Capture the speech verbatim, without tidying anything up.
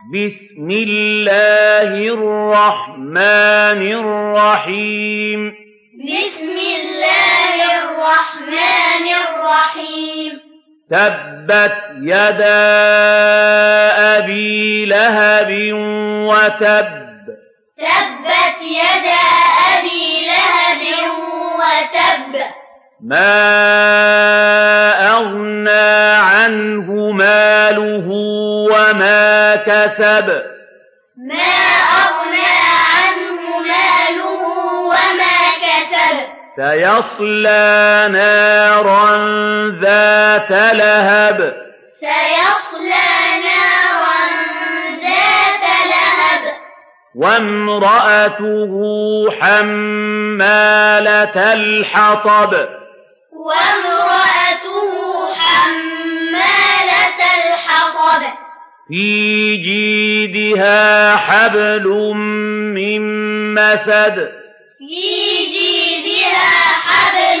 بسم الله الرحمن الرحيم بسم الله الرحمن الرحيم تبت يدا أبي لهب وتب تبت يدا أبي لهب وتب ما أغنى عنه ماله وما كسب ما أغنى عنه ماله وما كسب سيصلى نارا ذات لهب سيصلى نارا ذات لهب وامرأته حمالة الحطب وامرأته حمالة الحطب في جيدها حبل من مسد في جيدها حبل